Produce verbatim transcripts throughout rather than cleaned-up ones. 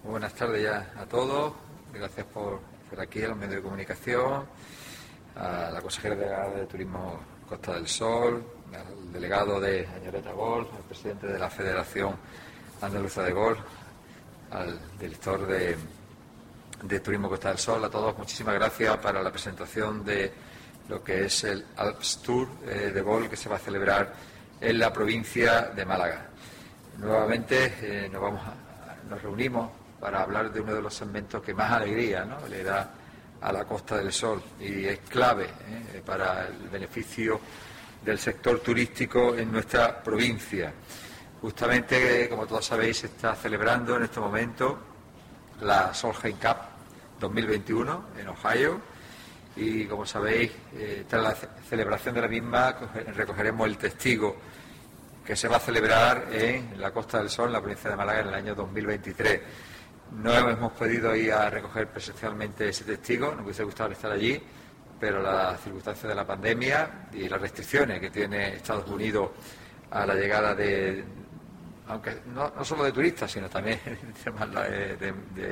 Muy buenas tardes ya a todos. Gracias por estar aquí a los medios de comunicación, a la consejera delegada de Turismo Costa del Sol, al delegado de Añoreta Golf, al presidente de la Federación Andaluza de Golf, al director de, de Turismo Costa del Sol. A todos, muchísimas gracias para la presentación de lo que es el Alps Tour eh, de Golf que se va a celebrar en la provincia de Málaga. Nuevamente eh, nos, vamos a, nos reunimos para hablar de uno de los segmentos que más alegría, ¿no?, le da a la Costa del Sol y es clave ¿eh? para el beneficio del sector turístico en nuestra provincia. Justamente, como todos sabéis, se está celebrando en este momento la Solheim Cup dos mil veintiuno en Ohio y, como sabéis, eh, tras la celebración de la misma recogeremos el testigo que se va a celebrar en la Costa del Sol, en la provincia de Málaga, en el año dos mil veintitrés. No hemos podido ir a recoger presencialmente ese testigo, nos hubiese gustado estar allí, pero las circunstancias de la pandemia y las restricciones que tiene Estados Unidos a la llegada de, aunque no, no solo de turistas, sino también de, de,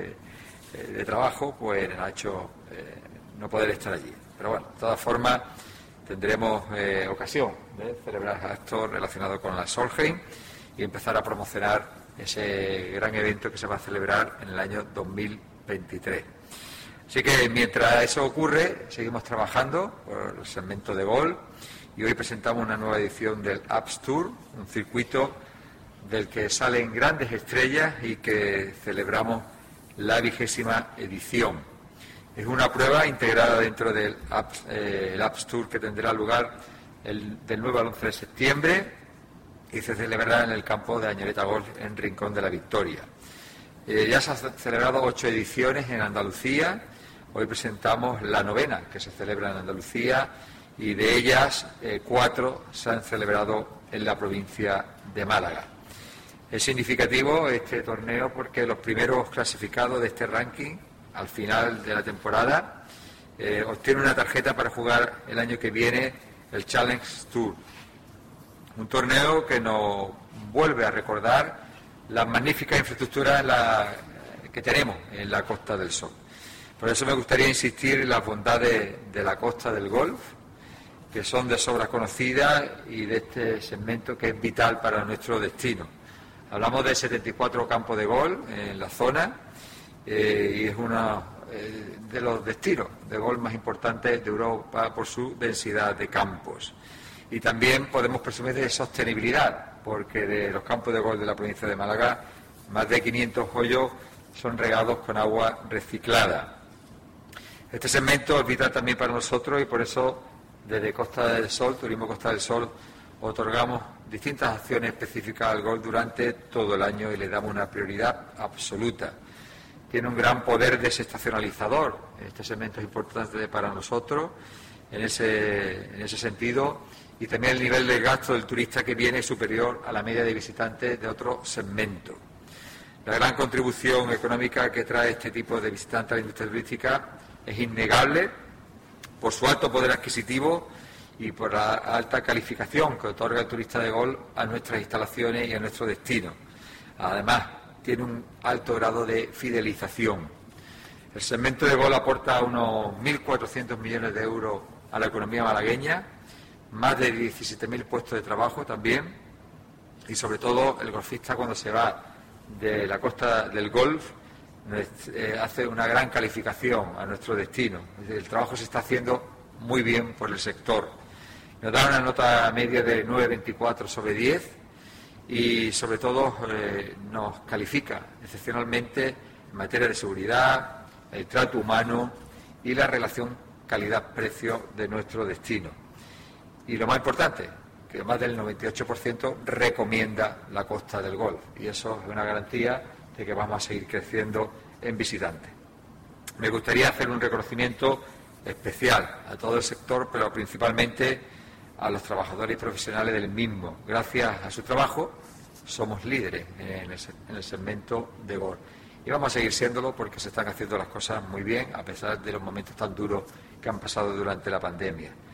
de, de trabajo, pues ha hecho eh, no poder estar allí. Pero bueno, de todas formas, tendremos eh, ocasión de celebrar actos relacionados con la Solheim y empezar a promocionar ese gran evento que se va a celebrar en el año dos mil veintitrés. Así que mientras eso ocurre, seguimos trabajando por el segmento de golf y hoy presentamos una nueva edición del Alps Tour, un circuito del que salen grandes estrellas y que celebramos la vigésima edición. Es una prueba integrada dentro del Alps, eh, el Alps Tour que tendrá lugar el, del nueve al once de septiembre y se celebrará en el campo de Añoreta Golf en Rincón de la Victoria. Eh, ya se han celebrado ocho ediciones en Andalucía. Hoy presentamos la novena que se celebra en Andalucía y de ellas eh, cuatro se han celebrado en la provincia de Málaga. Es significativo este torneo porque los primeros clasificados de este ranking al final de la temporada eh, obtienen una tarjeta para jugar el año que viene el Challenge Tour. Un torneo que nos vuelve a recordar las magníficas infraestructuras la, que tenemos en la Costa del Sol. Por eso me gustaría insistir en las bondades de la Costa del Golf, que son de sobra conocidas y de este segmento que es vital para nuestro destino. Hablamos de setenta y cuatro campos de golf en la zona eh, y es uno eh, de los destinos de golf más importantes de Europa por su densidad de campos. Y también podemos presumir de sostenibilidad, porque de los campos de golf de la provincia de Málaga, más de quinientos hoyos son regados con agua reciclada. Este segmento es vital también para nosotros y por eso desde Costa del Sol, Turismo Costa del Sol, otorgamos distintas acciones específicas al golf durante todo el año y le damos una prioridad absoluta. Tiene un gran poder desestacionalizador. Este segmento es importante para nosotros en ese, en ese sentido. Y también el nivel de gasto del turista que viene es superior a la media de visitantes de otro segmento. La gran contribución económica que trae este tipo de visitantes a la industria turística es innegable por su alto poder adquisitivo y por la alta calificación que otorga el turista de golf a nuestras instalaciones y a nuestro destino. Además, tiene un alto grado de fidelización. El segmento de golf aporta unos mil cuatrocientos millones de euros a la economía malagueña, más de diecisiete mil puestos de trabajo también, y sobre todo el golfista cuando se va de la Costa del Golf eh, hace una gran calificación a nuestro destino. El trabajo se está haciendo muy bien por el sector. Nos da una nota media de nueve coma veinticuatro sobre diez y sobre todo eh, nos califica excepcionalmente en materia de seguridad, el trato humano y la relación calidad-precio de nuestro destino. Y lo más importante, que más del noventa y ocho por ciento recomienda la Costa del Golf. Y eso es una garantía de que vamos a seguir creciendo en visitantes. Me gustaría hacer un reconocimiento especial a todo el sector, pero principalmente a los trabajadores y profesionales del mismo. Gracias a su trabajo somos líderes en el, en el segmento de golf. Y vamos a seguir siéndolo porque se están haciendo las cosas muy bien, a pesar de los momentos tan duros que han pasado durante la pandemia.